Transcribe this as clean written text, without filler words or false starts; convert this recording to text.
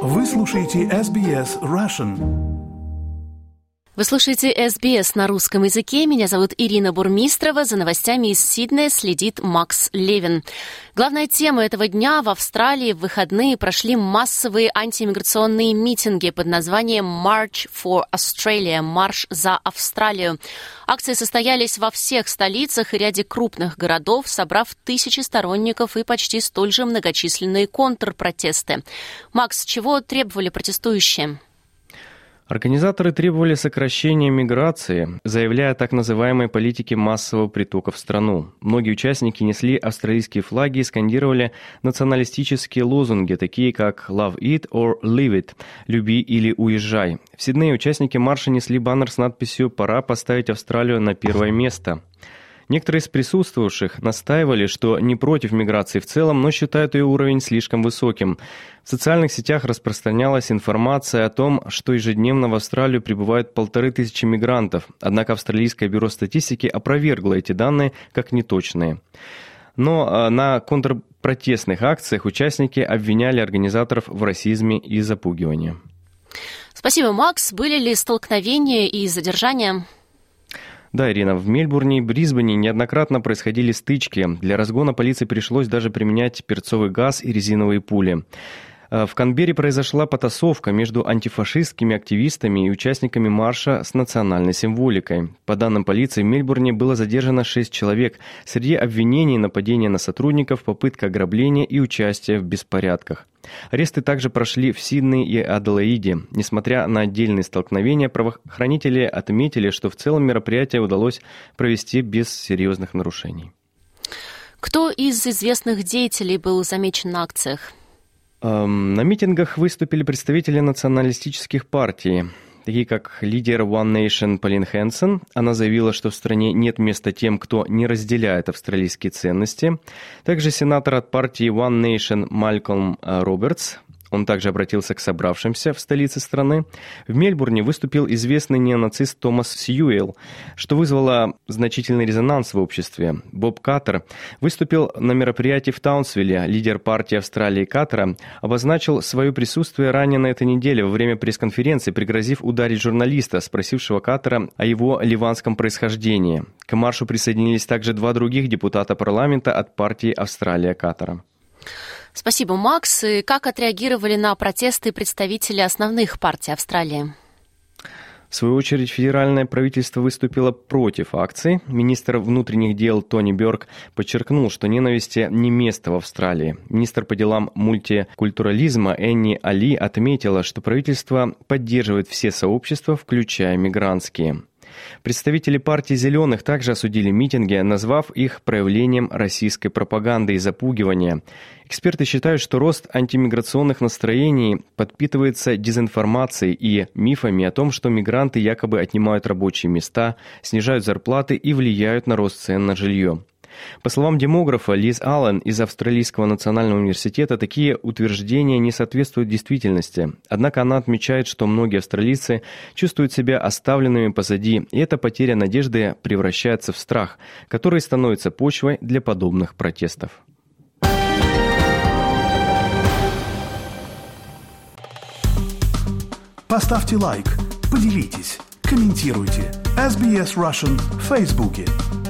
Вы слушаете SBS Russian. Вы слушаете SBS на русском языке. Меня зовут Ирина Бурмистрова. За новостями из Сиднея следит Макс Левин. Главная тема этого дня: в Австралии в выходные прошли массовые антииммиграционные митинги под названием March for Australia – Марш за Австралию. Акции состоялись во всех столицах и ряде крупных городов, собрав тысячи сторонников и почти столь же многочисленные контрпротесты. Макс, чего требовали протестующие? Организаторы требовали сокращения миграции, заявляя о так называемой политике массового притока в страну. Многие участники несли австралийские флаги и скандировали националистические лозунги, такие как «Love it or leave it» – «Люби или уезжай». В Сиднее участники марша несли баннер с надписью «Пора поставить Австралию на первое место». Некоторые из присутствовавших настаивали, что не против миграции в целом, но считают ее уровень слишком высоким. В социальных сетях распространялась информация о том, что ежедневно в Австралию прибывают 1500 мигрантов, однако Австралийское бюро статистики опровергло эти данные как неточные. Но на контрпротестных акциях участники обвиняли организаторов в расизме и запугивании. Спасибо, Макс. Были ли столкновения и задержания? Да, Ирина, в Мельбурне и Брисбене неоднократно происходили стычки. Для разгона полиции пришлось даже применять перцовый газ и резиновые пули. В Канберре произошла потасовка между антифашистскими активистами и участниками марша с национальной символикой. По данным полиции, в Мельбурне было задержано 6 человек. Среди обвинений нападение на сотрудников, попытка ограбления и участие в беспорядках. Аресты также прошли в Сиднее и Аделаиде. Несмотря на отдельные столкновения, правоохранители отметили, что в целом мероприятие удалось провести без серьезных нарушений. Кто из известных деятелей был замечен на акциях? На митингах выступили представители националистических партий, такие как лидер One Nation Полин Хэнсон. Она заявила, что в стране нет места тем, кто не разделяет австралийские ценности. Также сенатор от партии One Nation Малькольм Робертс. Он также обратился к собравшимся в столице страны. В Мельбурне выступил известный неонацист Томас Сьюэлл, что вызвало значительный резонанс в обществе. Боб Каттер выступил на мероприятии в Таунсвилле. Лидер партии Австралии Каттера обозначил свое присутствие ранее на этой неделе во время пресс-конференции, пригрозив ударить журналиста, спросившего Каттера о его ливанском происхождении. К маршу присоединились также 2 других депутата парламента от партии Австралия Каттера. Спасибо, Макс. И как отреагировали на протесты представители основных партий Австралии? В свою очередь, федеральное правительство выступило против акций. Министр внутренних дел Тони Бёрк подчеркнул, что ненависти не место в Австралии. Министр по делам мультикультурализма Энни Али отметила, что правительство поддерживает все сообщества, включая мигрантские. Представители партии «Зеленых» также осудили митинги, назвав их проявлением российской пропаганды и запугивания. Эксперты считают, что рост антимиграционных настроений подпитывается дезинформацией и мифами о том, что мигранты якобы отнимают рабочие места, снижают зарплаты и влияют на рост цен на жилье. По словам демографа Лиз Аллен из Австралийского национального университета, такие утверждения не соответствуют действительности. Однако она отмечает, что многие австралийцы чувствуют себя оставленными позади, и эта потеря надежды превращается в страх, который становится почвой для подобных протестов. Поставьте лайк, поделитесь, комментируйте. SBS Russian в Фейсбуке.